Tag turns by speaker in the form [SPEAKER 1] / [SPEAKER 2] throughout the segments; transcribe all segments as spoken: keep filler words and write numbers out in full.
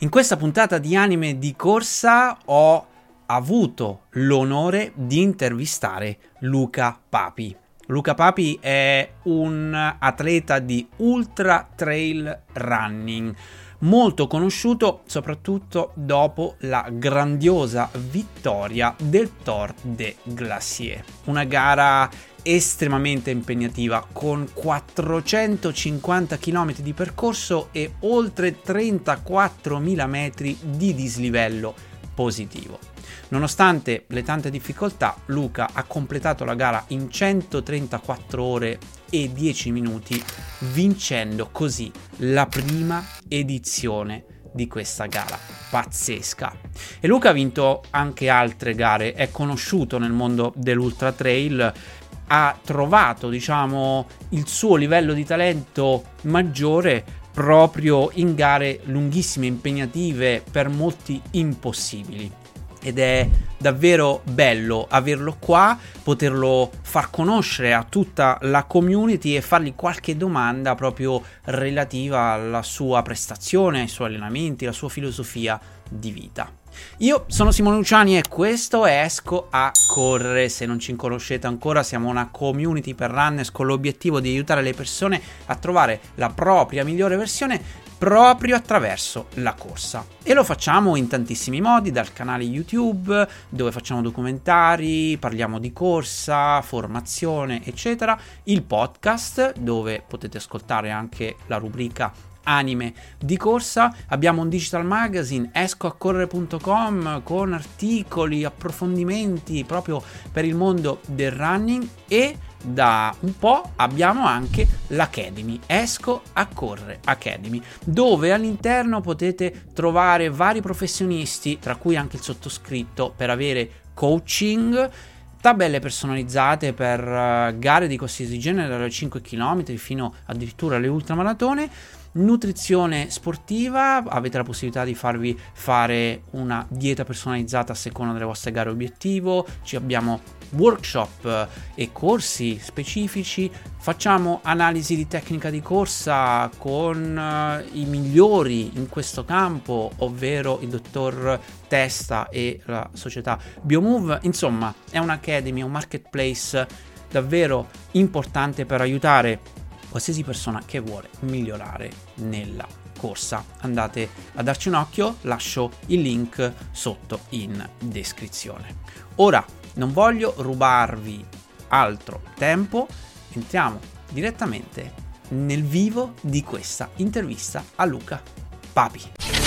[SPEAKER 1] In questa puntata di Anime di Corsa ho avuto l'onore di intervistare Luca Papi. Luca Papi è un atleta di ultra trail running, molto conosciuto soprattutto dopo la grandiosa vittoria del Tour de Glacier, una gara estremamente impegnativa con quattrocentocinquanta chilometri di percorso e oltre trentaquattromila metri di dislivello positivo. Nonostante le tante difficoltà, Luca ha completato la gara in centotrentaquattro ore e dieci minuti, vincendo così la prima edizione di questa gara pazzesca. E Luca ha vinto anche altre gare, è conosciuto nel mondo dell'ultra trail, ha trovato, diciamo, il suo livello di talento maggiore proprio in gare lunghissime, impegnative, per molti impossibili. Ed è davvero bello averlo qua, poterlo far conoscere a tutta la community e fargli qualche domanda proprio relativa alla sua prestazione, ai suoi allenamenti, alla sua filosofia di vita. Io sono Simone Luciani e questo è Esco a Correre. Se non ci conoscete ancora, siamo una community per runners con l'obiettivo di aiutare le persone a trovare la propria migliore versione proprio attraverso la corsa, e lo facciamo in tantissimi modi, dal canale YouTube dove facciamo documentari, parliamo di corsa, formazione eccetera, il podcast dove potete ascoltare anche la rubrica Anime di Corsa, abbiamo un digital magazine esco a correre punto com con articoli, approfondimenti proprio per il mondo del running, e da un po' abbiamo anche l'Academy, Esco a Correre Academy, dove all'interno potete trovare vari professionisti, tra cui anche il sottoscritto, per avere coaching, tabelle personalizzate per uh, gare di qualsiasi genere, dalle cinque chilometri fino addirittura alle ultramaratone, nutrizione sportiva, avete la possibilità di farvi fare una dieta personalizzata a seconda delle vostre gare obiettivo, ci abbiamo workshop e corsi specifici, facciamo analisi di tecnica di corsa con uh, i migliori in questo campo, ovvero il dottor Testa e la società Biomove. Insomma, è un'academy, un marketplace davvero importante per aiutare qualsiasi persona che vuole migliorare nella corsa. Andate a darci un occhio, lascio il link sotto in descrizione. Ora non voglio rubarvi altro tempo, entriamo direttamente nel vivo di questa intervista a Luca Papi.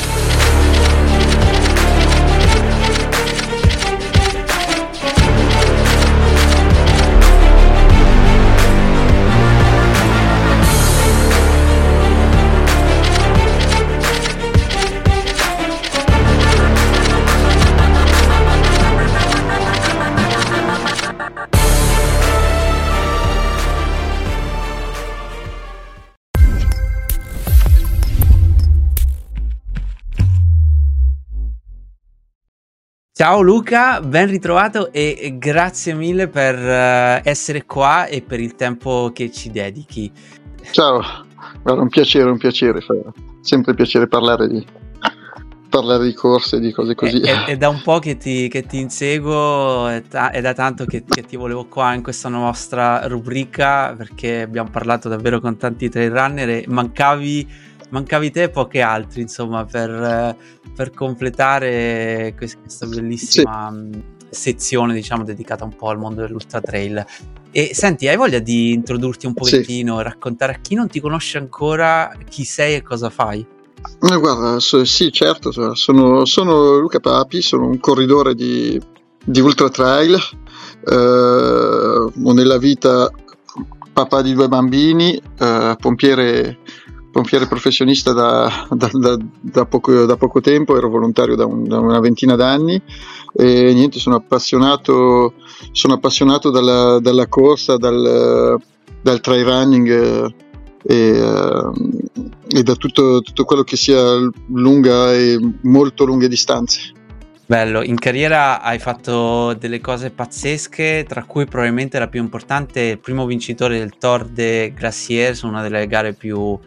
[SPEAKER 1] Ciao Luca, ben ritrovato e grazie mille per uh, essere qua e per il tempo che ci dedichi.
[SPEAKER 2] Ciao, guarda, un piacere, un piacere, sempre un piacere parlare di, parlare di corse e di cose così.
[SPEAKER 1] È, è, è da un po' che ti, che ti inseguo, è, ta- è da tanto che, che ti volevo qua in questa nostra rubrica, perché abbiamo parlato davvero con tanti trail runner e mancavi... mancavi te e pochi altri, insomma, per, per completare questa bellissima sì. sezione, diciamo, dedicata un po' al mondo dell'ultra trail. E senti, hai voglia di introdurti un pochettino, sì. raccontare a chi non ti conosce ancora chi sei e cosa fai?
[SPEAKER 2] Eh, guarda, so, sì, certo, sono, sono Luca Papi, sono un corridore di, di ultra trail, eh, ho nella vita papà di due bambini, eh, pompiere pompiere professionista da, da, da, da, poco, da poco tempo, ero volontario da, un, da una ventina d'anni e niente, sono appassionato sono appassionato dalla, dalla corsa, dal, dal trail running e, e da tutto, tutto quello che sia lunga e molto lunghe distanze.
[SPEAKER 1] Bello, in carriera hai fatto delle cose pazzesche, tra cui probabilmente la più importante, il primo vincitore del Tour de Glacier, su una delle gare più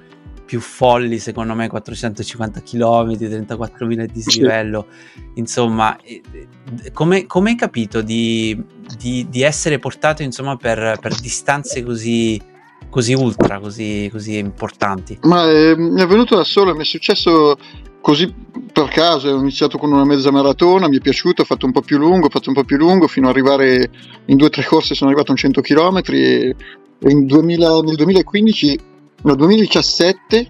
[SPEAKER 1] più folli, secondo me, quattrocentocinquanta chilometri, trentaquattromila di dislivello, sì. Insomma, come, come hai capito di, di, di essere portato, insomma, per, per distanze così, così ultra, così, così importanti?
[SPEAKER 2] Ma eh, mi è venuto da solo, mi è successo così per caso. Ho iniziato con una mezza maratona, mi è piaciuto, ho fatto un po' più lungo, ho fatto un po' più lungo fino ad arrivare in due o tre corse, sono arrivato a un cento chilometri e, e in duemila, nel duemilaquindici, nel duemiladiciassette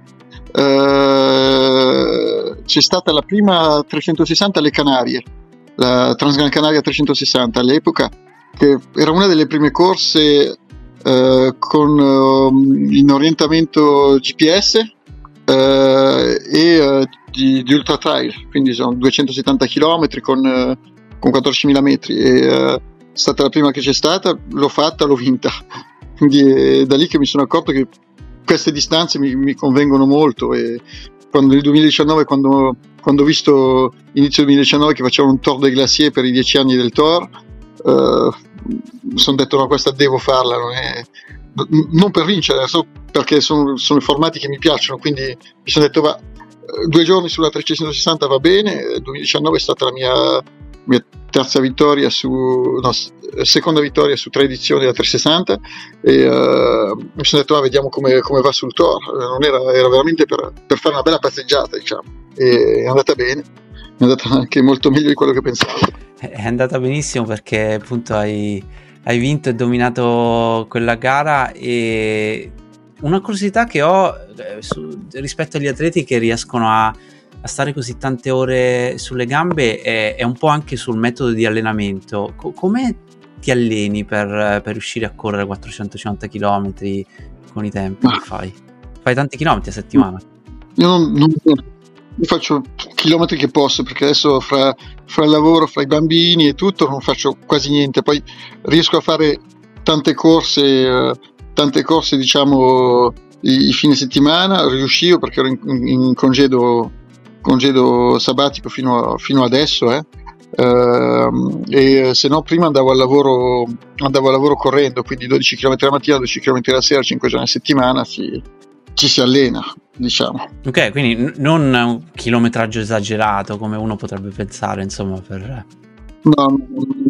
[SPEAKER 2] eh, c'è stata la prima trecentosessanta alle Canarie, la Transgran Canaria trecentosessanta all'epoca, che era una delle prime corse eh, con uh, in orientamento G P S eh, e uh, di, di ultra trail, quindi sono duecentosettanta chilometri con, uh, con quattordicimila metri, e uh, è stata la prima che c'è stata, l'ho fatta, l'ho vinta, quindi è da lì che mi sono accorto che queste distanze mi, mi convengono molto. E quando nel duemiladiciannove, quando, quando ho visto inizio duemiladiciannove che facevano un Tour des Glaciers per i dieci anni del Tour, uh, mi sono detto no, questa devo farla, non, è, non per vincere, so, perché sono, sono i formati che mi piacciono, quindi mi sono detto va, due giorni sulla trecentosessanta va bene. Il duemiladiciannove è stata la mia, mia terza vittoria su no, seconda vittoria su tre edizioni della trecentosessanta, e uh, mi sono detto ah, vediamo come, come va sul Tour. Non era, era veramente per, per fare una bella passeggiata, diciamo, e è andata bene, è andata anche molto meglio di quello che pensavo.
[SPEAKER 1] È andata benissimo perché appunto hai, hai vinto e dominato quella gara. E una curiosità che ho eh, su, rispetto agli atleti che riescono a a stare così tante ore sulle gambe è, è un po' anche sul metodo di allenamento. Co- come ti alleni per, per riuscire a correre quattrocentocinquanta chilometri con i tempi che fai? Fai tanti chilometri a settimana?
[SPEAKER 2] Io non, non io faccio chilometri che posso, perché adesso fra, fra il lavoro, fra i bambini e tutto non faccio quasi niente. Poi riesco a fare tante corse, eh, tante corse diciamo i, i fine settimana. Riuscivo perché ero in, in congedo congedo sabbatico fino, a, fino adesso eh. Uh, e se no prima andavo al lavoro andavo al lavoro correndo, quindi dodici chilometri la mattina, dodici chilometri la sera, cinque giorni a settimana si, ci si allena, diciamo.
[SPEAKER 1] Ok, quindi n- non un chilometraggio esagerato come uno potrebbe pensare, insomma, per...
[SPEAKER 2] No,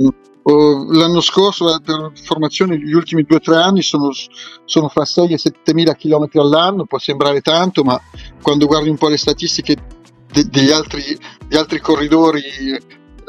[SPEAKER 2] oh, l'anno scorso per formazione gli ultimi due o tre anni sono, sono fra sei e settemila chilometri all'anno. Può sembrare tanto, ma quando guardi un po' le statistiche degli altri, gli altri corridori, eh,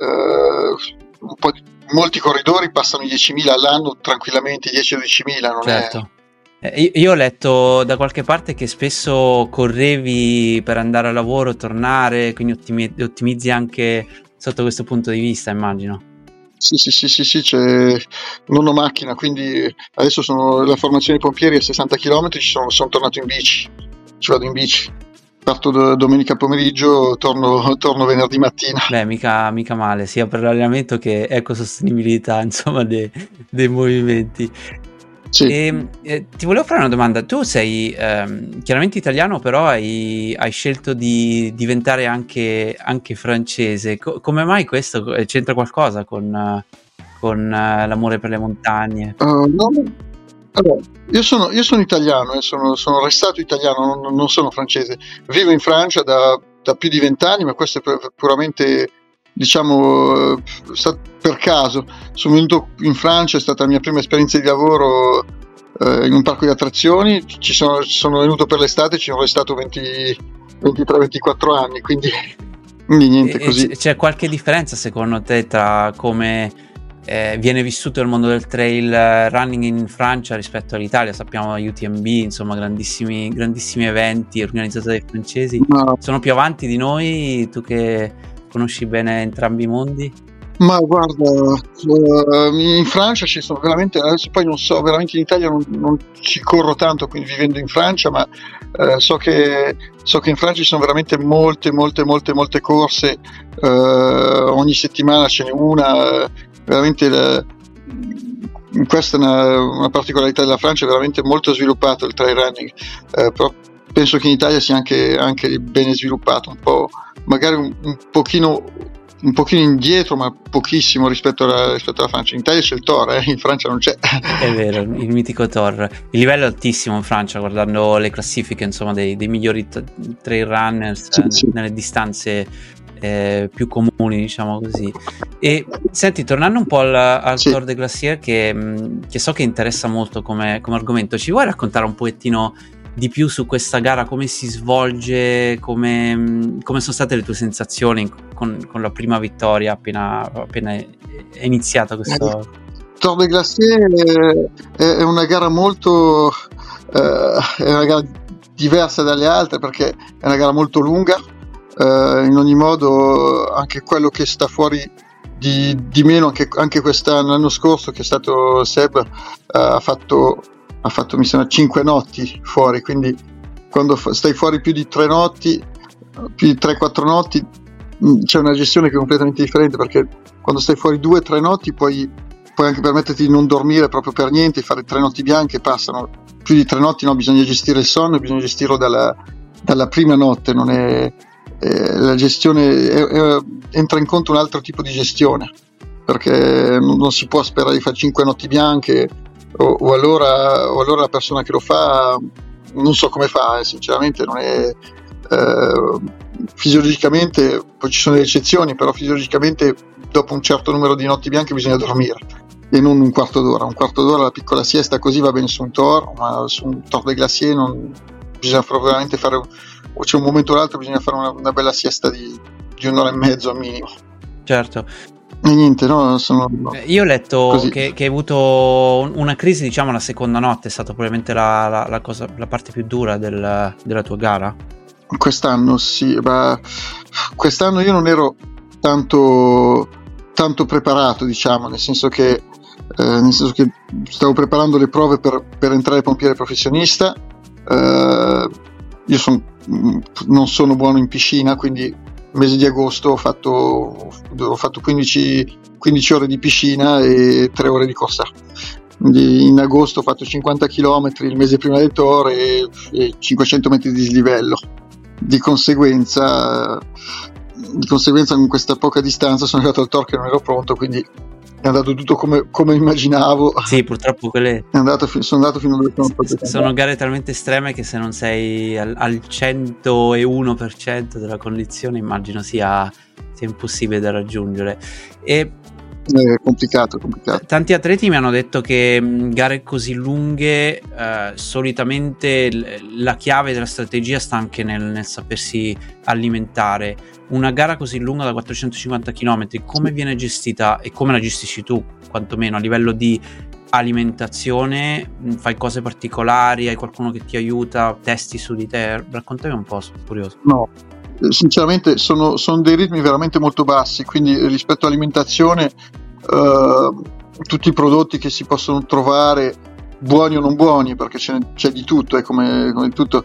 [SPEAKER 2] un po' di, molti corridori passano i diecimila all'anno tranquillamente, dieci dodicimila, non
[SPEAKER 1] certo.
[SPEAKER 2] È...
[SPEAKER 1] Eh, io ho letto da qualche parte che spesso correvi per andare al lavoro, tornare, quindi ottimi- ottimizzi anche sotto questo punto di vista, immagino.
[SPEAKER 2] Sì, sì, sì, sì, sì, c'è... non ho macchina, quindi adesso sono la formazione dei pompieri a sessanta chilometri, ci sono, sono tornato in bici, ci vado in bici. Parto do- domenica pomeriggio, torno, torno venerdì mattina.
[SPEAKER 1] Beh, mica, mica male, sia per l'allenamento che ecosostenibilità, insomma, dei, dei movimenti.
[SPEAKER 2] Sì.
[SPEAKER 1] E, eh, ti volevo fare una domanda. Tu sei ehm, chiaramente italiano, però hai, hai scelto di diventare anche, anche francese. Co- come mai questo? C'entra qualcosa con, con uh, l'amore per le montagne?
[SPEAKER 2] Uh, no. Allora, io sono, io sono italiano, eh, sono, sono restato italiano, non, non sono francese. Vivo in Francia da, da più di vent'anni, ma questo è puramente, diciamo, per caso. Sono venuto in Francia, è stata la mia prima esperienza di lavoro eh, in un parco di attrazioni. Ci sono, sono venuto per l'estate, ci sono restato venti, ventitré ventiquattro anni, quindi, quindi niente,
[SPEAKER 1] e,
[SPEAKER 2] così.
[SPEAKER 1] C'è qualche differenza secondo te tra come Eh, viene vissuto il mondo del trail running in Francia rispetto all'Italia? Sappiamo U T M B, insomma, grandissimi, grandissimi eventi organizzati dai francesi.
[SPEAKER 2] Ma,
[SPEAKER 1] sono più avanti di noi, tu che conosci bene entrambi i mondi?
[SPEAKER 2] Ma guarda, uh, in Francia ci sono veramente, adesso poi non so, veramente in Italia non, non ci corro tanto, quindi vivendo in Francia, ma uh, so che so che in Francia ci sono veramente molte, molte, molte, molte corse, uh, ogni settimana ce n'è una. Uh, veramente la, questa è una, una particolarità della Francia, è veramente molto sviluppato il trail running, eh, però penso che in Italia sia anche, anche bene sviluppato, un po', magari un, un pochino un pochino indietro, ma pochissimo rispetto alla, rispetto alla Francia. In Italia c'è il Thor, eh? In Francia non c'è.
[SPEAKER 1] È vero, il mitico Thor. Il livello è altissimo in Francia, guardando le classifiche, insomma, dei, dei migliori t- trail runners
[SPEAKER 2] Sì,
[SPEAKER 1] eh,
[SPEAKER 2] sì.
[SPEAKER 1] nelle distanze eh, più comuni, diciamo così. E senti, tornando un po' al, al
[SPEAKER 2] Sì.
[SPEAKER 1] Tour de Glacier, che, che so che interessa molto come, come argomento, ci vuoi raccontare un pochettino di più su questa gara, come si svolge, come, come sono state le tue sensazioni con, con la prima vittoria appena, appena è iniziata questo...
[SPEAKER 2] Tour de Glacier è, è una gara molto eh, è una gara diversa dalle altre perché è una gara molto lunga, eh, in ogni modo anche quello che sta fuori di, di meno, anche, anche quest'anno, l'anno scorso che è stato Seb, eh, ha fatto ha fatto mi sembra cinque notti fuori, quindi quando stai fuori più di tre notti, più di tre quattro notti, c'è una gestione che è completamente differente, perché quando stai fuori due tre notti puoi, puoi anche permetterti di non dormire proprio per niente, fare tre notti bianche, passano più di tre notti, no, bisogna gestire il sonno, bisogna gestirlo dalla, dalla prima notte, non è, è la gestione è, è, entra in conto un altro tipo di gestione, perché non, non si può sperare di fare cinque notti bianche. O, o, allora, o allora la persona che lo fa non so come fa, eh, sinceramente non è eh, fisiologicamente, poi ci sono le eccezioni, però fisiologicamente dopo un certo numero di notti bianche bisogna dormire e non un quarto d'ora un quarto d'ora la piccola siesta così va bene su un Tour, ma su un Tour de Glacier non, bisogna veramente fare, o c'è un momento o l'altro bisogna fare una, una bella siesta di, di un'ora e mezzo al minimo.
[SPEAKER 1] Certo.
[SPEAKER 2] E niente, no, sono, no.
[SPEAKER 1] Io ho letto che, che hai avuto una crisi, diciamo, la seconda notte, è stata probabilmente la, la, la, cosa, la parte più dura del, della tua gara?
[SPEAKER 2] Quest'anno sì, ma quest'anno io non ero tanto, tanto preparato, diciamo, nel senso che, eh, nel senso che stavo preparando le prove per, per entrare pompiere professionista. Eh, io son, non sono buono in piscina, quindi mese di agosto ho fatto, ho fatto quindici, quindici ore di piscina e tre ore di corsa. Quindi in agosto ho fatto cinquanta chilometri il mese prima del Tour e, e cinquecento metri di dislivello. Di conseguenza, di conseguenza con questa poca distanza sono arrivato al Tour che non ero pronto, quindi è andato tutto come, come immaginavo.
[SPEAKER 1] Sì, purtroppo quelle
[SPEAKER 2] è andato, sono andato fino a dove sono
[SPEAKER 1] S- sono gare talmente estreme che se non sei al, al centouno per cento della condizione immagino sia, sia impossibile da raggiungere. E
[SPEAKER 2] è complicato, complicato.
[SPEAKER 1] Tanti atleti mi hanno detto che mh, gare così lunghe eh, solitamente l- la chiave della strategia sta anche nel, nel sapersi alimentare. Una gara così lunga da quattrocentocinquanta chilometri, come viene gestita e come la gestisci tu, quantomeno a livello di alimentazione? Fai cose particolari? Hai qualcuno che ti aiuta? Testi su di te? Raccontami un po', sono curioso.
[SPEAKER 2] No, sinceramente sono, sono dei ritmi veramente molto bassi, quindi rispetto all'alimentazione eh, tutti i prodotti che si possono trovare, buoni o non buoni, perché c'è, c'è di tutto, è come, come tutto,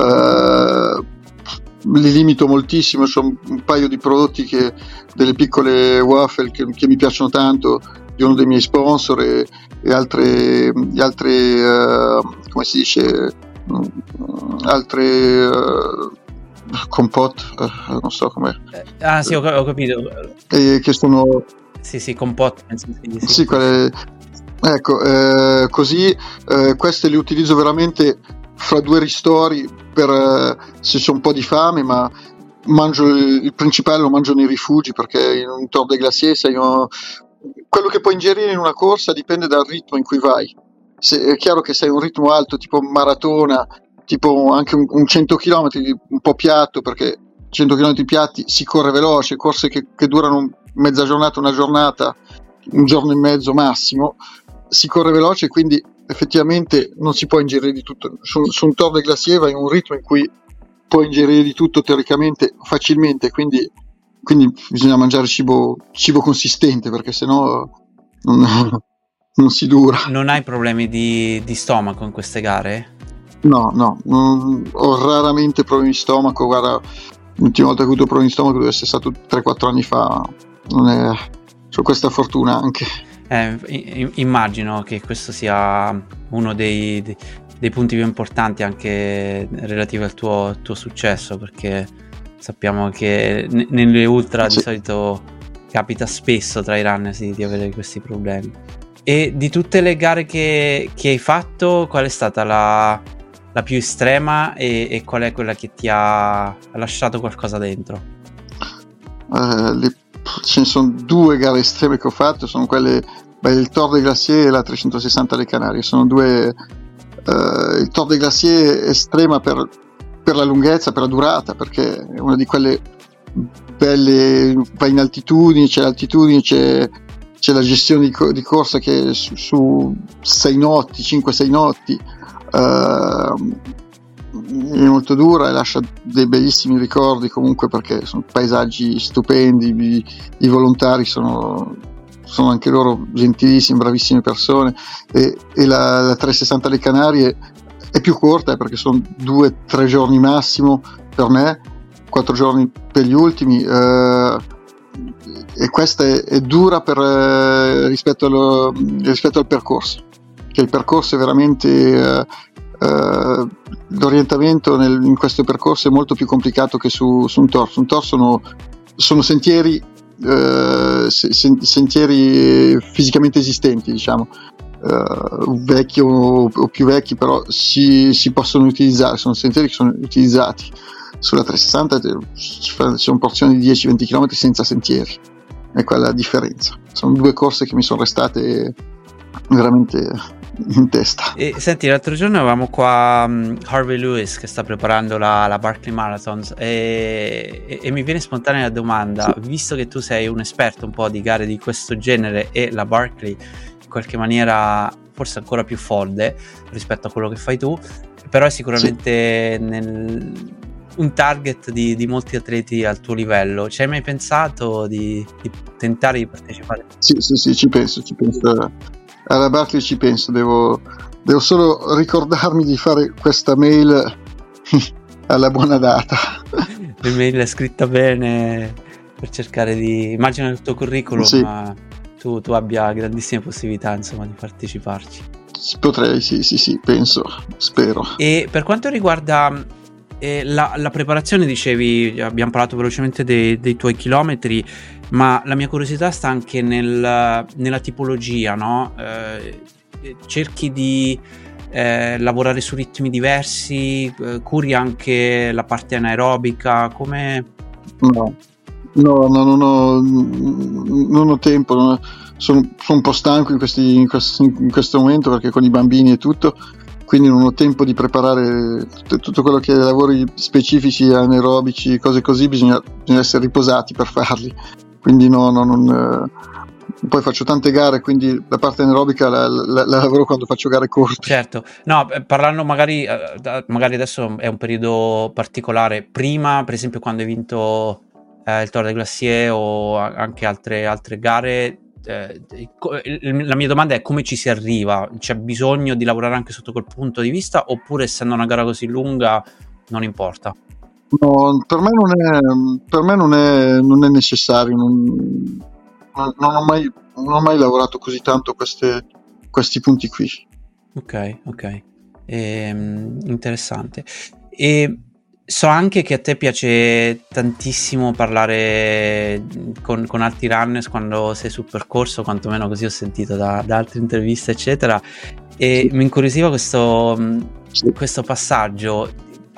[SPEAKER 2] eh, li limito moltissimo. C'ho un paio di prodotti, che, delle piccole waffle che, che mi piacciono tanto, di uno dei miei sponsor, e, e altre, e altre eh, come si dice, altre eh, compote, eh, non so come.
[SPEAKER 1] Eh, ah sì, ho, ho capito.
[SPEAKER 2] Eh, che sono
[SPEAKER 1] sì sì compote. Sì, sì,
[SPEAKER 2] sì, quelle, ecco, eh, così eh, queste le utilizzo veramente fra due ristori per eh, se c'è un po' di fame, ma mangio il, il principale lo mangio nei rifugi, perché in un Tour de Glacier sei uno, quello che puoi ingerire in una corsa dipende dal ritmo in cui vai. Se, è chiaro che sei un ritmo alto tipo maratona, tipo anche un, un cento chilometri un po' piatto, perché cento chilometri piatti si corre veloce, corse che, che durano mezza giornata, una giornata, un giorno e mezzo massimo, si corre veloce, quindi effettivamente non si può ingerire di tutto. Su, su un Tour de Glacier vai in un ritmo in cui puoi ingerire di tutto teoricamente facilmente, quindi, quindi bisogna mangiare cibo, cibo consistente, perché sennò non, non si dura.
[SPEAKER 1] Non hai problemi di, di stomaco in queste gare?
[SPEAKER 2] No, no, non, ho raramente problemi di stomaco. Guarda, l'ultima volta che ho avuto problemi di stomaco deve essere stato tre quattro anni fa. Non è, ho questa fortuna anche.
[SPEAKER 1] Eh, immagino che questo sia uno dei, dei, dei punti più importanti anche relativi al tuo, tuo successo, perché sappiamo che n- nelle ultra
[SPEAKER 2] sì.
[SPEAKER 1] di solito capita spesso tra i runner sì, di avere questi problemi. E di tutte le gare che, che hai fatto, qual è stata la, la più estrema e, e qual è quella che ti ha lasciato qualcosa dentro?
[SPEAKER 2] Uh, le, ce ne sono due gare estreme che ho fatto, sono quelle, beh, il Tour de Glacier e la trecentosessanta alle Canarie. Sono due, uh, il Tour de Glacier è estrema per, per la lunghezza, per la durata, perché è una di quelle belle, vai in altitudine, c'è l'altitudine, c'è, c'è la gestione di, di corsa che su, su sei notti, cinque sei notti, uh, è molto dura e lascia dei bellissimi ricordi comunque, perché sono paesaggi stupendi, i, i volontari sono, sono anche loro gentilissimi, bravissime persone, e, e la, la trecentosessanta alle Canarie è più corta perché sono due tre giorni massimo per me, quattro giorni per gli ultimi, eh, e questa è, è dura per, eh, rispetto, allo, rispetto al percorso, che il percorso è veramente eh, eh, l'orientamento nel, in questo percorso è molto più complicato che su, su un Tour. Su un Tour sono, sono sentieri eh, sentieri fisicamente esistenti, diciamo, uh, vecchi o, o più vecchi, però si, si possono utilizzare, sono sentieri che sono utilizzati. Sulla trecentosessanta c'è porzioni di dieci venti chilometri senza sentieri, è quella la differenza. Sono due corse che mi sono restate veramente in testa.
[SPEAKER 1] E senti, l'altro giorno avevamo qua um, Harvey Lewis che sta preparando la, la Barkley Marathon e, e, e mi viene spontanea la domanda, sì. Visto che tu sei un esperto un po' di gare di questo genere e la Barkley in qualche maniera forse ancora più folle rispetto a quello che fai tu, però è sicuramente sì. nel un target di, di molti atleti al tuo livello. Ci hai mai pensato di, di tentare di partecipare?
[SPEAKER 2] Sì, sì, sì, ci penso, ci penso. Alla Barkley ci penso, devo, devo solo ricordarmi di fare questa mail alla buona data.
[SPEAKER 1] L'email è scritta bene per cercare di... Immagino il tuo curriculum, sì. ma tu, tu abbia grandissime possibilità, insomma, di parteciparci.
[SPEAKER 2] Potrei, sì, sì, sì, penso, spero.
[SPEAKER 1] E per quanto riguarda... E la, la preparazione, dicevi, abbiamo parlato velocemente dei, dei tuoi chilometri, ma la mia curiosità sta anche nel, nella tipologia, no? Eh, cerchi di eh, lavorare su ritmi diversi, eh, curi anche la parte anaerobica, come...
[SPEAKER 2] No, no, no, no, no non ho tempo, no. Sono, sono un po' stanco in, questi, in, questo, in questo momento, perché con i bambini e tutto, quindi non ho tempo di preparare tutto, tutto quello che è lavori specifici, anaerobici, cose così, bisogna, bisogna essere riposati per farli, quindi no, no, non, eh, poi faccio tante gare, quindi la parte anaerobica la, la, la lavoro quando faccio gare corte.
[SPEAKER 1] Certo, no, parlando magari, magari adesso è un periodo particolare, prima per esempio quando hai vinto eh, il Tour de Glacier o anche altre, altre gare, Eh, la mia domanda è: come ci si arriva? C'è bisogno di lavorare anche sotto quel punto di vista, oppure essendo una gara così lunga non importa?
[SPEAKER 2] No, per me non è, per me non è, non è necessario, non, non, non, ho mai, non ho mai lavorato così tanto queste, questi punti qui.
[SPEAKER 1] Ok, ok, ehm, interessante. E so anche che a te piace tantissimo parlare con, con altri runners quando sei sul percorso, quantomeno così ho sentito da, da altre interviste eccetera, e sì. Mi incuriosiva questo, sì. questo passaggio.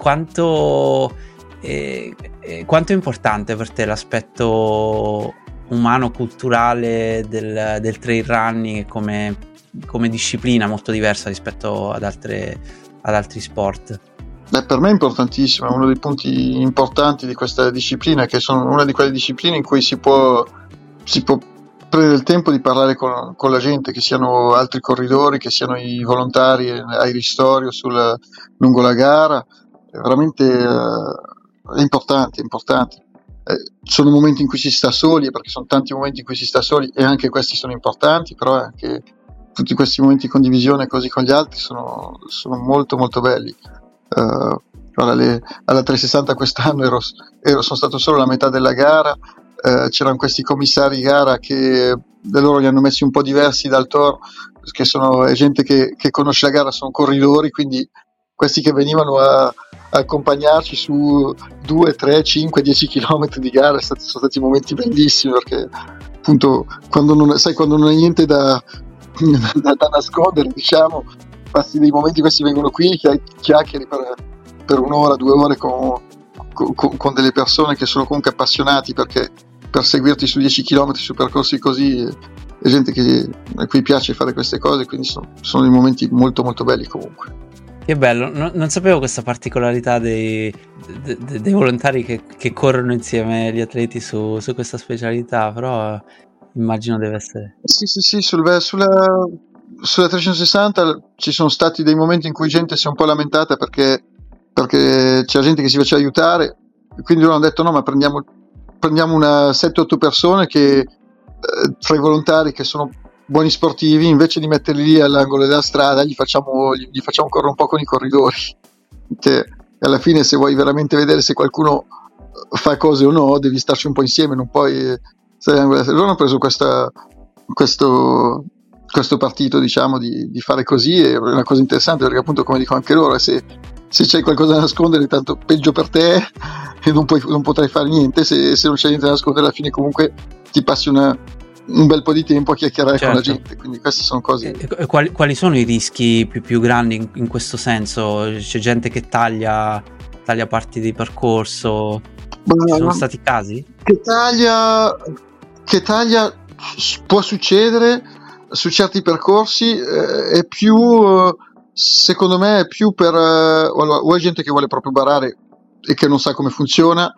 [SPEAKER 1] Quanto, eh, quanto è importante per te l'aspetto umano, culturale del, del trail running come, come disciplina molto diversa rispetto ad, altre, ad altri sport?
[SPEAKER 2] Beh, per me è importantissimo, è uno dei punti importanti di questa disciplina, che sono una di quelle discipline in cui si può, si può prendere il tempo di parlare con, con la gente, che siano altri corridori, che siano i volontari ai ristori sul, lungo la gara. È veramente eh, è importante, è importante. Eh, sono momenti in cui si sta soli, perché sono tanti momenti in cui si sta soli e anche questi sono importanti, però anche tutti questi momenti di condivisione così con gli altri sono, sono molto molto belli. Uh, alle, alla trecentosessanta quest'anno ero, ero, sono stato solo la metà della gara, uh, c'erano questi commissari gara che loro li hanno messi un po' diversi dal Tour, che sono è gente che, che conosce la gara, sono corridori, quindi questi che venivano a, accompagnarci su due, tre, cinque, dieci chilometri di gara. Sono stati momenti bellissimi, perché appunto quando non, sai, quando non hai niente da, da, da nascondere, diciamo, passi dei momenti, questi vengono qui, chiacchieri per, per un'ora, due ore con, con, con delle persone che sono comunque appassionati, perché per seguirti su dieci chilometri su percorsi così è gente che, a cui piace fare queste cose, quindi sono, sono dei momenti molto molto belli comunque.
[SPEAKER 1] Che bello, no, non sapevo questa particolarità dei, de, de, dei volontari che, che corrono insieme agli atleti su, su questa specialità, però immagino deve essere...
[SPEAKER 2] Sì, sì, sì, sul, sulla, sulla trecentosessanta ci sono stati dei momenti in cui gente si è un po' lamentata perché, perché c'era gente che si faceva aiutare, quindi loro hanno detto no, ma prendiamo, prendiamo una sette otto persone che eh, tra i volontari che sono buoni sportivi, invece di metterli lì all'angolo della strada gli facciamo, gli, gli facciamo correre un po' con i corridori, che alla fine se vuoi veramente vedere se qualcuno fa cose o no devi starci un po' insieme, non puoi stare all'angolo. Loro hanno preso questa, questo, questo partito, diciamo, di, di fare così, è una cosa interessante, perché appunto, come dico anche loro, se, se c'è qualcosa da nascondere tanto peggio per te e non, puoi, non potrai fare niente, se, se non c'è niente da nascondere alla fine comunque ti passi una un bel po' di tempo a chiacchierare, certo, con la gente, quindi queste sono cose.
[SPEAKER 1] E quali, quali sono i rischi più, più grandi in, in questo senso? C'è gente che taglia, taglia parti di percorso? Beh, ci sono stati casi?
[SPEAKER 2] Che taglia, che taglia può succedere su certi percorsi, eh, è più, secondo me, è più per eh, o è gente che vuole proprio barare e che non sa come funziona,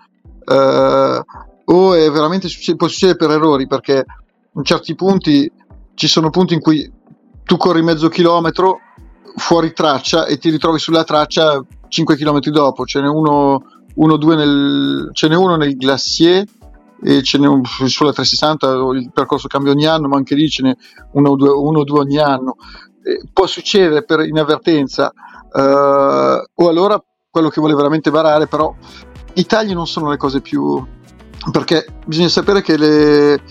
[SPEAKER 2] eh, o è veramente può succedere per errori, perché in certi punti ci sono punti in cui tu corri mezzo chilometro fuori traccia e ti ritrovi sulla traccia cinque chilometri dopo. Ce n'è uno, uno due nel, ce n'è uno nel Glacier e ce n'è un sulla trecentosessanta, il percorso cambia ogni anno, ma anche lì ce n'è uno o due, uno, due ogni anno. Eh, può succedere per inavvertenza, eh, o allora quello che vuole veramente barare, però i tagli non sono le cose più, perché bisogna sapere che le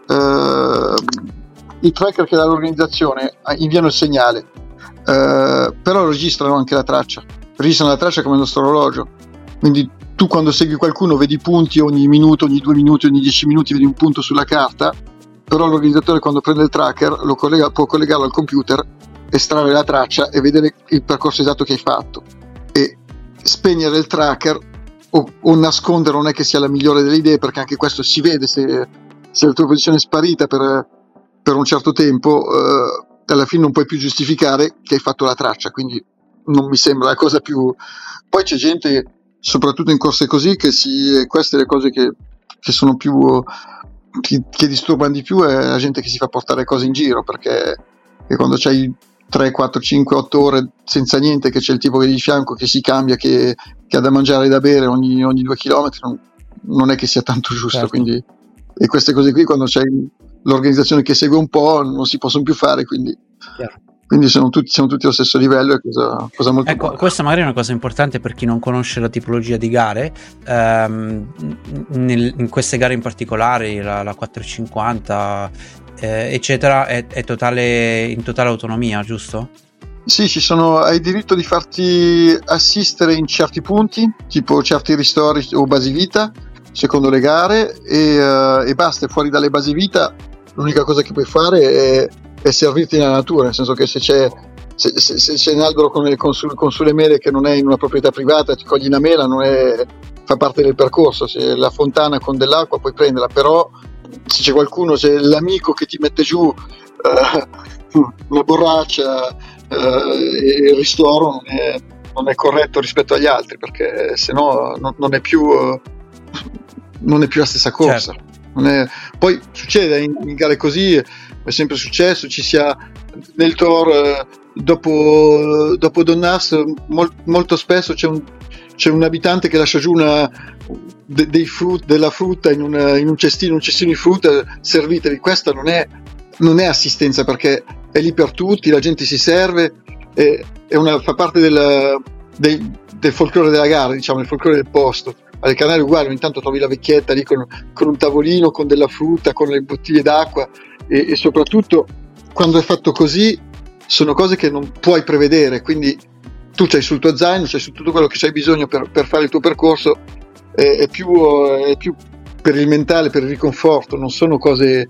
[SPEAKER 2] Uh, i tracker che dall'organizzazione inviano il segnale, uh, però registrano anche la traccia, registrano la traccia come il nostro orologio, quindi tu quando segui qualcuno vedi punti ogni minuto, ogni due minuti, ogni dieci minuti vedi un punto sulla carta, però l'organizzatore quando prende il tracker lo collega, può collegarlo al computer, estrarre la traccia e vedere il percorso esatto che hai fatto, e spegnere il tracker o, o nascondere non è che sia la migliore delle idee, perché anche questo si vede se se la tua posizione è sparita per, per un certo tempo, eh, alla fine non puoi più giustificare che hai fatto la traccia, quindi non mi sembra la cosa più. Poi c'è gente, soprattutto in corse così, che si, queste le cose che, che sono più, che, che disturbano di più, è la gente che si fa portare cose in giro, perché che quando c'hai tre, quattro, cinque, otto ore senza niente, che c'è il tipo che di fianco che si cambia, che, che ha da mangiare e da bere ogni, ogni due chilometri, non, non è che sia tanto giusto, certo. Quindi e queste cose qui, quando c'è l'organizzazione che segue un po', non si possono più fare, quindi, quindi siamo, tutti, siamo tutti allo stesso livello, è cosa, cosa molto
[SPEAKER 1] ecco, buona. Questa magari è una cosa importante per chi non conosce la tipologia di gare, ehm, nel, in queste gare in particolare la, la quattrocentocinquanta eh, eccetera è, è totale, in totale autonomia, giusto?
[SPEAKER 2] Sì, ci sono, hai diritto di farti assistere in certi punti, tipo certi ristori o basi vita secondo le gare, e, uh, e basta. Fuori dalle basi vita l'unica cosa che puoi fare è, è servirti nella natura, nel senso che se c'è, se, se, se c'è un albero con, con, su, con sulle mele che non è in una proprietà privata, ti cogli una mela, non è, fa parte del percorso. Se la fontana con dell'acqua puoi prenderla, però se c'è qualcuno, c'è l'amico che ti mette giù uh, una borraccia uh, e il ristoro non è, non è corretto rispetto agli altri, perché se no non, non è più uh, non è più la stessa corsa, certo. Non è... Poi succede in, in gare così, è sempre successo, ci sia nel Tour eh, dopo, dopo Donnas mol, molto spesso c'è un, c'è un abitante che lascia giù una, de, dei frut, della frutta in, una, in un cestino, un cestino di frutta, servitevi. Questa non è, non è assistenza, perché è lì per tutti, la gente si serve, è, è una, fa parte del, del, del folklore della gara, diciamo, del folklore del posto. Alle Canarie uguale, ogni tanto trovi la vecchietta lì con, con un tavolino, con della frutta, con le bottiglie d'acqua, e, e soprattutto quando è fatto così sono cose che non puoi prevedere, quindi tu c'hai sul tuo zaino, c'hai su tutto quello che c'hai bisogno per, per fare il tuo percorso, è, è, più, è più per il mentale, per il riconforto, non sono cose,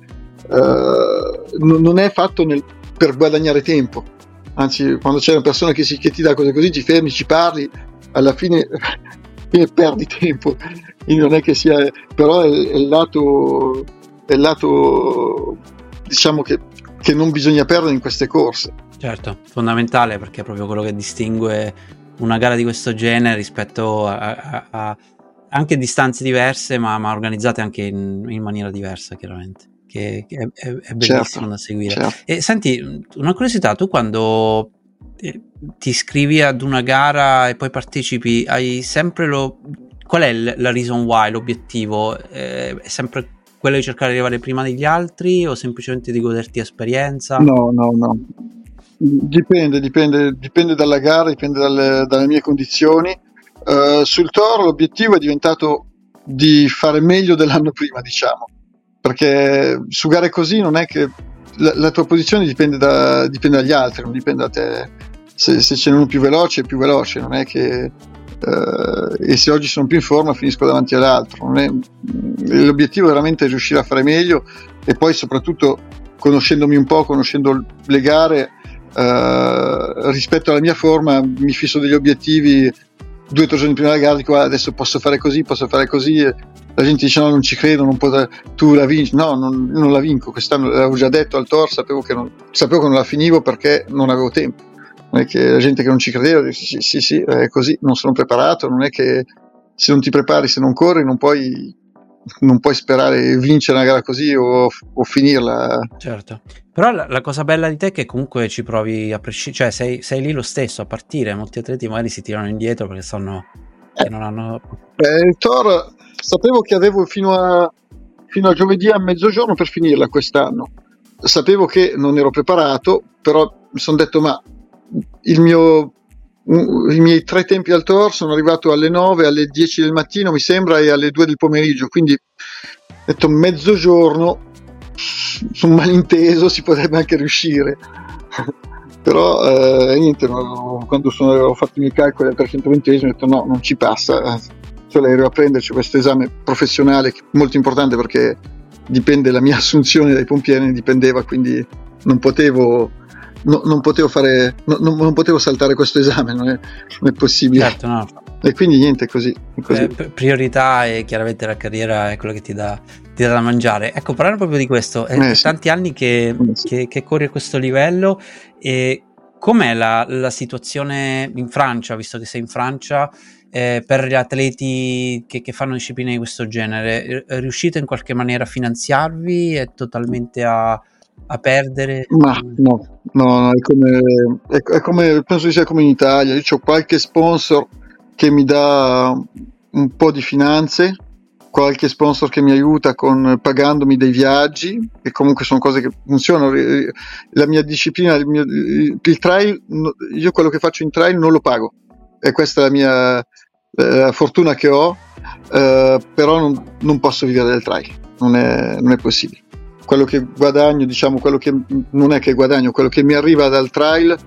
[SPEAKER 2] uh, n- non è fatto nel, per guadagnare tempo, anzi quando c'è una persona che, si, che ti dà cose così, ci fermi, ci parli, alla fine, fine perdi tempo, quindi non è che sia, però è, è il lato, è il lato diciamo che, che non bisogna perdere in queste corse.
[SPEAKER 1] Certo, fondamentale, perché è proprio quello che distingue una gara di questo genere rispetto a, a, a anche distanze diverse, ma, ma organizzate anche in, in maniera diversa, chiaramente, che, che è, è bellissimo, certo, da seguire. Certo. E senti, una curiosità, tu quando ti iscrivi ad una gara e poi partecipi, hai sempre lo... qual è la reason why, l'obiettivo? Eh, è sempre quello di cercare di arrivare prima degli altri o semplicemente di goderti esperienza?
[SPEAKER 2] No, no, no. Dipende, dipende, dipende dalla gara, dipende dalle, dalle mie condizioni. Uh, sul Tour l'obiettivo è diventato di fare meglio dell'anno prima, diciamo, perché su gare così non è che la, la tua posizione dipende, da, dipende dagli altri, non dipende da te. Se, se c'è uno più veloce è più veloce, non è che uh, e se oggi sono più in forma finisco davanti all'altro. Non è, l'obiettivo veramente è riuscire a fare meglio, e poi soprattutto conoscendomi un po', conoscendo le gare, uh, rispetto alla mia forma mi fisso degli obiettivi. Due o tre giorni prima della gara dico, ah, adesso posso fare così, posso fare così, la gente dice no, non ci credo, non potrei, tu la vinci, no, non, non la vinco, quest'anno l'avevo già detto al Tour, sapevo che non, sapevo che non la finivo perché non avevo tempo, non è che la gente che non ci credeva dice sì sì sì, è così, non sono preparato, non è che se non ti prepari, se non corri non puoi, non puoi sperare di vincere una gara così o, o finirla.
[SPEAKER 1] Certo, però la, la cosa bella di te è che comunque ci provi a prescindere, cioè sei, sei lì lo stesso a partire. Molti atleti magari si tirano indietro perché sanno che non hanno...
[SPEAKER 2] Eh, il Tour sapevo che avevo fino a, fino a giovedì a mezzogiorno per finirla quest'anno, sapevo che non ero preparato, però mi sono detto ma il mio i miei tre tempi al Tour sono arrivato alle nove, alle dieci del mattino mi sembra, e alle due del pomeriggio, quindi ho detto mezzogiorno su un malinteso si potrebbe anche riuscire. Però eh, niente, no, quando sono, ho fatto i miei calcoli al trecentoventesimo ho detto no, non ci passa, cioè ero a prenderci questo esame professionale molto importante, perché dipende, la mia assunzione dai pompieri ne dipendeva, quindi non potevo No, non potevo fare, no, non, non potevo saltare questo esame, non è, non è possibile.
[SPEAKER 1] Certo, no.
[SPEAKER 2] E quindi niente, così. così.
[SPEAKER 1] Eh, priorità, e chiaramente la carriera è quello che ti dà, ti dà da mangiare. Ecco, parlando proprio di questo, è eh, sì. tanti anni che, eh, sì. che, che corri a questo livello, e com'è la, la situazione in Francia, visto che sei in Francia, eh, per gli atleti che, che fanno discipline di questo genere? Riuscite in qualche maniera a finanziarvi? È totalmente a... a perdere?
[SPEAKER 2] Ma no, no, è come, è, è come, penso che sia come in Italia. Io ho qualche sponsor che mi dà un po' di finanze, qualche sponsor che mi aiuta con pagandomi dei viaggi, e comunque sono cose che funzionano. La mia disciplina, il, mio, il trail, io quello che faccio in trail non lo pago, e questa è la mia eh, fortuna che ho, eh, però non, non posso vivere del trail, non è, non è possibile. Quello che guadagno, diciamo, quello che non è che guadagno, quello che mi arriva dal trail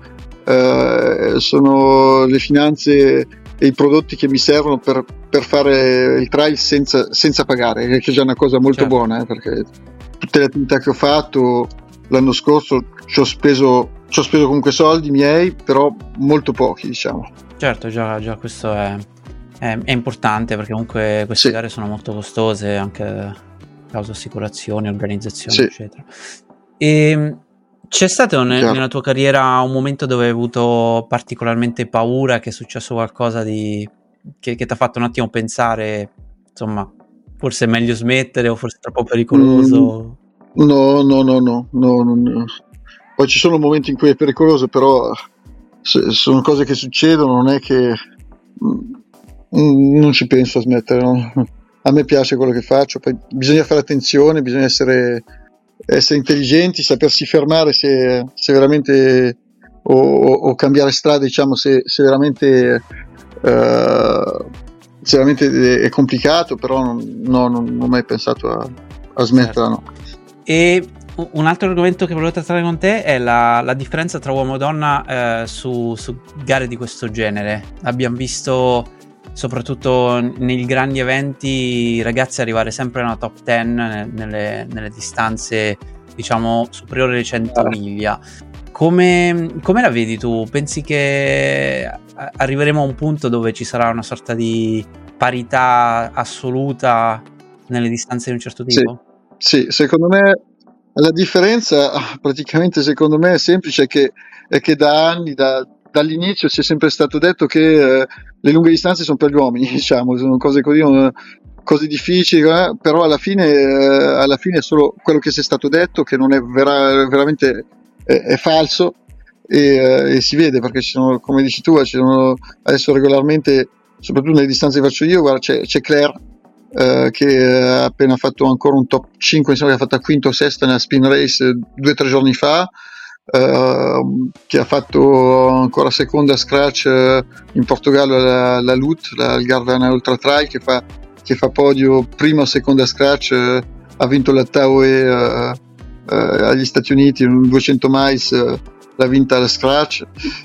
[SPEAKER 2] eh, sono le finanze e i prodotti che mi servono per, per fare il trail senza, senza pagare, che è già una cosa molto certo. buona, eh, perché tutte le attività che ho fatto l'anno scorso ci ho speso, ci ho speso comunque soldi miei, però molto pochi, diciamo.
[SPEAKER 1] Certo, già, già questo è, è, è importante, perché comunque queste sì. gare sono molto costose, anche causa assicurazioni, organizzazioni, sì. eccetera. E c'è stato ne, nella tua carriera un momento dove hai avuto particolarmente paura, che è successo qualcosa di che, che ti ha fatto un attimo pensare, insomma, forse è meglio smettere, o forse è troppo pericoloso?
[SPEAKER 2] Mm, no, no, no, no, no, no, no. Poi ci sono momenti in cui è pericoloso, però se, sono cose che succedono, non è che mm, non ci penso a smettere, no? A me piace quello che faccio, poi bisogna fare attenzione, bisogna essere, essere intelligenti, sapersi fermare se, se veramente o, o cambiare strada, diciamo, se, se veramente uh, se veramente è complicato, però non, no, non, non ho mai pensato a, a smetterla, no.
[SPEAKER 1] E un altro argomento che volevo trattare con te è la, la differenza tra uomo e donna eh, su, su gare di questo genere. Abbiamo visto soprattutto nei grandi eventi ragazzi arrivare sempre nella top dieci nelle, nelle distanze diciamo superiori alle cento miglia. Come, come la vedi tu? Pensi che arriveremo a un punto dove ci sarà una sorta di parità assoluta nelle distanze di un certo tipo?
[SPEAKER 2] Sì, sì, secondo me la differenza praticamente secondo me è semplice, è che, è che da anni, da, dall'inizio ci è sempre stato detto che eh, le lunghe distanze sono per gli uomini, diciamo, sono cose così, cose difficili, eh, però alla fine, eh, alla fine è solo quello che si è stato detto, che non è vera, veramente è, è falso, e, eh, e si vede perché ci sono, come dici tu, ci sono adesso regolarmente, soprattutto nelle distanze che faccio io, guarda, c'è, c'è Claire eh, che ha appena fatto ancora un top cinque, insomma, che ha fatto quinto o sesto nella spin race due o tre giorni fa. Uh, che ha fatto ancora seconda scratch uh, in Portogallo la, la L U T, la Garvana Ultra Trail, che fa, che fa podio prima o seconda scratch, uh, ha vinto la T A O E uh, uh, agli Stati Uniti, un duecento miles, uh, l'ha vinta la scratch.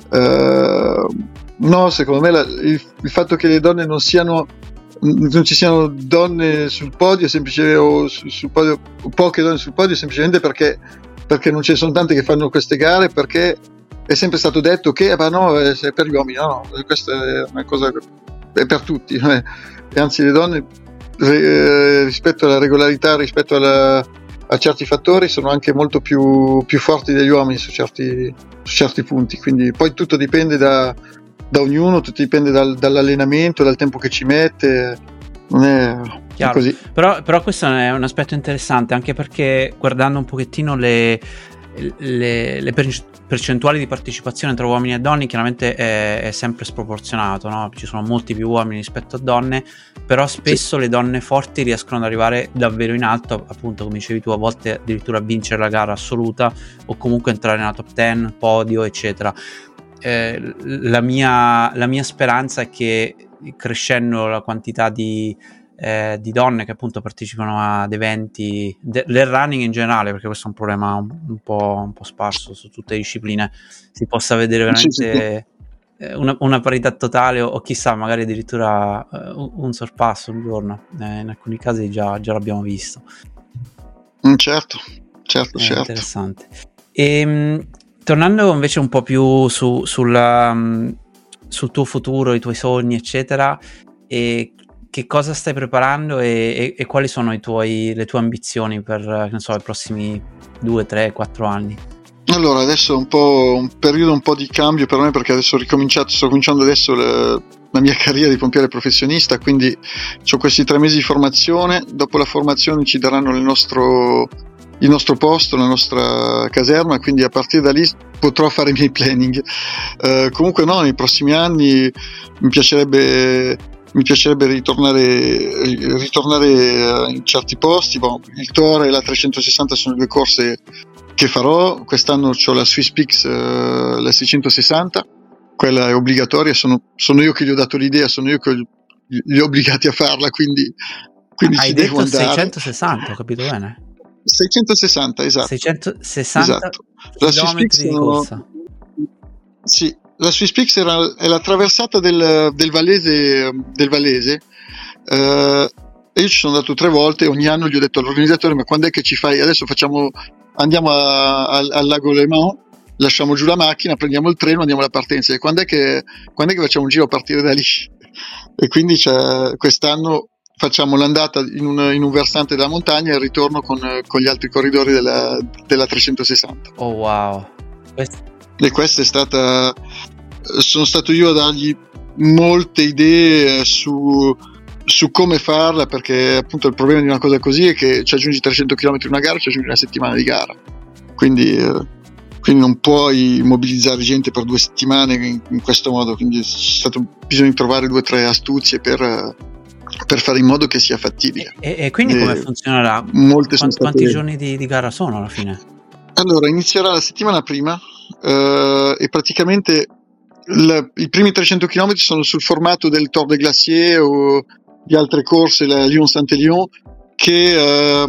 [SPEAKER 2] Uh, no, secondo me la, il, il fatto che le donne non siano non ci siano donne sul podio, semplicemente, o sul, sul podio, o poche donne sul podio, semplicemente perché perché non ce ne sono tante che fanno queste gare, perché è sempre stato detto che eh, ma no, è per gli uomini, no, no, questa è una cosa, è per tutti, eh. E anzi le donne eh, rispetto alla regolarità, rispetto alla, a certi fattori sono anche molto più, più forti degli uomini su certi, su certi punti, quindi poi tutto dipende da, da ognuno, tutto dipende dal, dall'allenamento, dal tempo che ci mette, non è...
[SPEAKER 1] Chiaro. Così. Però, però questo è un aspetto interessante, anche perché guardando un pochettino le, le, le percentuali di partecipazione tra uomini e donne, chiaramente è, è sempre sproporzionato, no? Ci sono molti più uomini rispetto a donne, però spesso sì. Le donne forti riescono ad arrivare davvero in alto, appunto come dicevi tu, a volte addirittura a vincere la gara assoluta o comunque entrare nella top dieci, podio eccetera. Eh, la mia, la mia speranza è che crescendo la quantità di Eh, di donne che appunto partecipano ad eventi de- del running in generale, perché questo è un problema un, un po', un po' sparso su tutte le discipline, si possa vedere veramente sì, sì. Eh, una, una parità totale o, o chissà magari addirittura eh, un, un sorpasso un giorno, eh, in alcuni casi già, già l'abbiamo visto.
[SPEAKER 2] Mm, certo, certo,
[SPEAKER 1] è
[SPEAKER 2] certo.
[SPEAKER 1] Interessante. E, mh, tornando invece un po' più su, sulla, mh, sul tuo futuro, i tuoi sogni eccetera, e che cosa stai preparando e, e, e quali sono i tuoi, le tue ambizioni per, non so, i prossimi due, tre, quattro anni?
[SPEAKER 2] Allora, adesso è un po' un periodo un po' di cambio per me, perché adesso ho ricominciato, sto cominciando adesso le, la mia carriera di pompiere professionista, quindi ho questi tre mesi di formazione. Dopo la formazione ci daranno il nostro, il nostro posto, la nostra caserma, quindi a partire da lì potrò fare i miei planning. Uh, comunque no, nei prossimi anni mi piacerebbe mi piacerebbe ritornare, ritornare in certi posti. Bon, il Tor e la trecentosessanta sono due corse che farò. Quest'anno ho la Swiss Peaks, uh, la seicentosessanta, quella è obbligatoria, sono, sono io che gli ho dato l'idea, sono io che li ho obbligati a farla, quindi, quindi
[SPEAKER 1] hai
[SPEAKER 2] ci
[SPEAKER 1] detto
[SPEAKER 2] devo andare.
[SPEAKER 1] seicentosessanta, ho capito bene?
[SPEAKER 2] seicentosessanta, esatto.
[SPEAKER 1] seicentosessanta
[SPEAKER 2] esatto. La Swiss Peaks
[SPEAKER 1] di corsa.
[SPEAKER 2] Sì, la Swiss Peaks era, è la traversata del, del Vallese, del Vallese eh, e io ci sono andato tre volte. Ogni anno gli ho detto all'organizzatore: ma quando è che ci fai? Adesso facciamo, andiamo a, a, al lago Le Mans, lasciamo giù la macchina, prendiamo il treno, andiamo alla partenza. E quando è che, quando è che facciamo un giro a partire da lì? E quindi c'è, quest'anno facciamo l'andata in un, in un versante della montagna e il ritorno con, con gli altri corridori della, della trecentosessanta.
[SPEAKER 1] Oh wow! Questo...
[SPEAKER 2] E questa è stata, sono stato io a dargli molte idee su, su come farla, perché appunto il problema di una cosa così è che ci aggiungi trecento chilometri in una gara, ci aggiungi una settimana di gara, quindi, eh, quindi non puoi mobilizzare gente per due settimane in, in questo modo, quindi è stato bisogno di trovare due o tre astuzie per, per fare in modo che sia fattibile.
[SPEAKER 1] E, e quindi e come funzionerà?
[SPEAKER 2] Molte
[SPEAKER 1] Quanti,
[SPEAKER 2] state...
[SPEAKER 1] quanti giorni di, di gara sono alla fine?
[SPEAKER 2] Allora, inizierà la settimana prima uh, e praticamente l- i primi trecento chilometri sono sul formato del Tour de Glacier o di altre corse, la Lyon-Saint-Élion, che uh,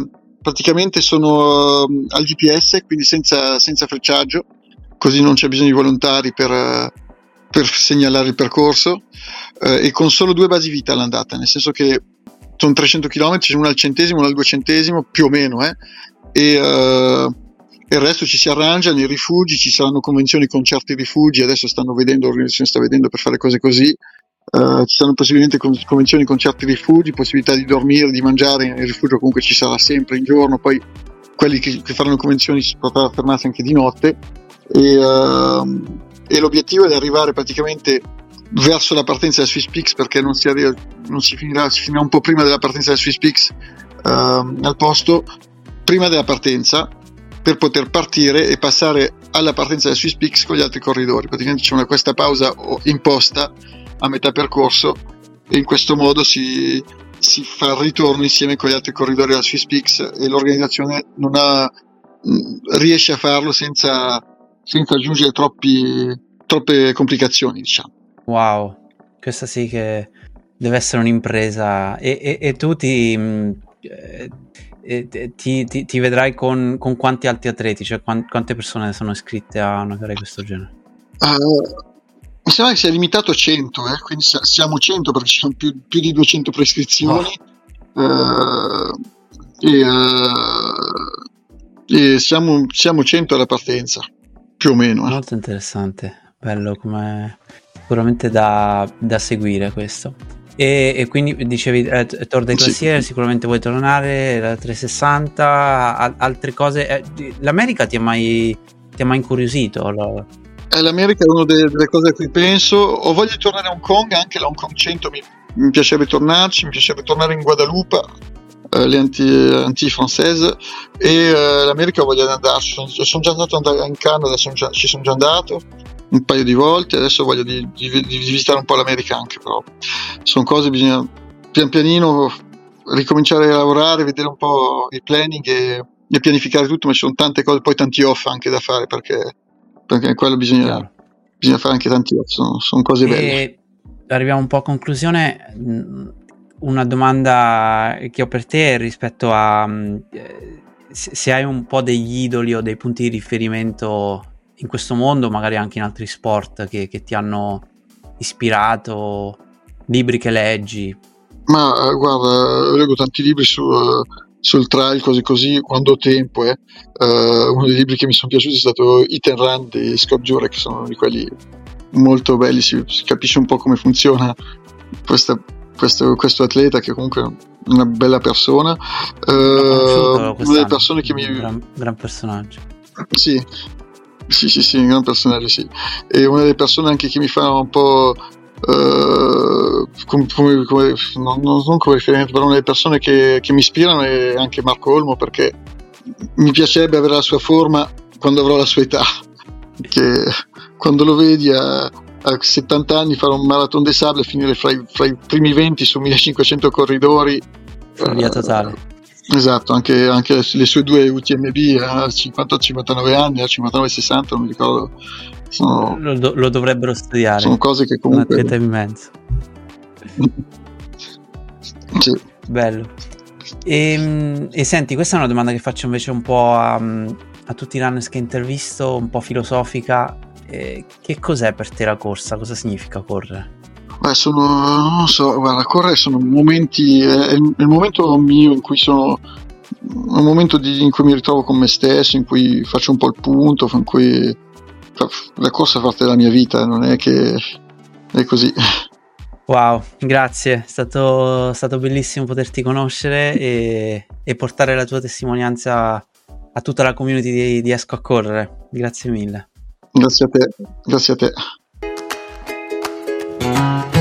[SPEAKER 2] praticamente sono uh, al G P S, quindi senza, senza frecciaggio, così non c'è bisogno di volontari per, uh, per segnalare il percorso, uh, e con solo due basi vita all'andata, nel senso che sono trecento chilometri, una al centesimo, una al duecentesimo, più o meno, eh, e uh, il resto ci si arrangia nei rifugi, ci saranno convenzioni con certi rifugi, adesso stanno vedendo, l'organizzazione sta vedendo per fare cose così. Uh, ci saranno possibilmente convenzioni con certi rifugi, possibilità di dormire, di mangiare nel rifugio, comunque ci sarà sempre in giorno, poi quelli che, che faranno convenzioni si potrà fermarsi anche di notte, e, uh, e l'obiettivo è di arrivare praticamente verso la partenza del SwissPix, perché non si, arriva, non si finirà, si finirà un po' prima della partenza del SwissPix uh, al posto, prima della partenza, per poter partire e passare alla partenza del SwissPix con gli altri corridori. Praticamente c'è una, questa pausa imposta a metà percorso, e in questo modo si, si fa il ritorno insieme con gli altri corridori della SwissPix, e l'organizzazione non ha, riesce a farlo senza, senza aggiungere troppi, troppe complicazioni, diciamo.
[SPEAKER 1] Wow, questa sì che deve essere un'impresa. E, e, e tu ti, eh, ti, ti, ti vedrai con, con quanti altri atleti? Cioè quante persone sono iscritte a una gara di questo genere?
[SPEAKER 2] Uh, Mi sembra che sia limitato a cento, eh? Quindi siamo cento perché ci sono più, più di duecento prescrizioni, oh. uh, e, uh, e siamo, siamo cento alla partenza, più o meno. Eh.
[SPEAKER 1] Molto interessante, bello, come sicuramente da, da seguire questo. E, e quindi dicevi eh, Tour de Glacier, sì. Sicuramente vuoi tornare, la trecentosessanta, a, altre cose. Eh, L'America ti ha mai, ti ha mai incuriosito? La...
[SPEAKER 2] L'America è una delle, delle cose a cui penso. Ho voglia di tornare a Hong Kong, anche la Hong Kong cento mi, mi piacerebbe tornarci, mi piacerebbe tornare in Guadalupe, eh, le anti-française, e eh, l'America ho voglia di andarci. Sono, sono già andato in Canada, sono già, ci sono già andato un paio di volte, adesso voglio di, di, di visitare un po' l'America anche, però sono cose, bisogna pian pianino ricominciare a lavorare, vedere un po' il planning e, e pianificare tutto, ma ci sono tante cose, poi tanti off anche da fare, perché perché quello bisogna, bisogna fare anche tanti off, sono, sono cose belle.
[SPEAKER 1] E arriviamo un po' a conclusione. Una domanda che ho per te rispetto a se hai un po' degli idoli o dei punti di riferimento in questo mondo, magari anche in altri sport, che, che ti hanno ispirato, libri che leggi.
[SPEAKER 2] Ma guarda, leggo tanti libri su uh, sul trail, così così, quando ho tempo. Eh. Uh, uno dei libri che mi sono piaciuti è stato Hit and Run di Scott Jurek, che sono di quelli molto belli, si, si capisce un po' come funziona questa, questo, questo atleta, che comunque è una bella persona. Uh, una delle persone che mi...
[SPEAKER 1] Un gran, gran personaggio.
[SPEAKER 2] Sì, sì, sì, sì, un gran personaggio, sì. E una delle persone anche che mi fa un po'... Uh, come, come, come, non, non come riferimento, però una delle persone che, che mi ispirano è anche Marco Olmo, perché mi piacerebbe avere la sua forma quando avrò la sua età, che quando lo vedi a, a settanta anni fare un marathon des sables e finire fra i, fra i primi venti su millecinquecento corridori,
[SPEAKER 1] follia totale.
[SPEAKER 2] Uh, esatto, anche, anche le sue due U T M B a cinquanta cinquantanove anni, a cinquantanove sessanta, non mi ricordo. Sono,
[SPEAKER 1] lo, do, lo dovrebbero studiare.
[SPEAKER 2] Sono cose che comunque...
[SPEAKER 1] Un atleta immenso.
[SPEAKER 2] Sì.
[SPEAKER 1] Bello. E, e senti, questa è una domanda che faccio invece un po' a, a tutti i runners che intervisto, un po' filosofica. Eh, che cos'è per te la corsa? Cosa significa correre?
[SPEAKER 2] Beh, sono, non so, guarda, correre sono momenti, è il, è il momento mio in cui sono, un momento di, in cui mi ritrovo con me stesso, in cui faccio un po' il punto, in cui la corsa fa parte della mia vita, non è che è così.
[SPEAKER 1] Wow, grazie, è stato, stato bellissimo poterti conoscere e, e portare la tua testimonianza a tutta la community di, di Esco a Correre. Grazie mille.
[SPEAKER 2] Grazie a te, grazie a te.